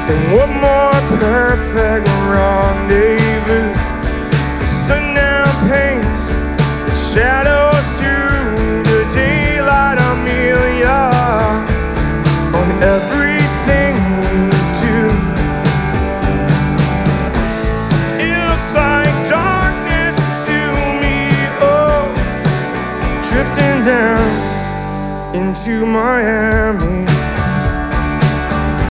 And what more perfect rendezvous? The sundown paints the shadows through the daylight. Amelia, on everything we do. It looks like darkness to me, oh, drifting down into Miami.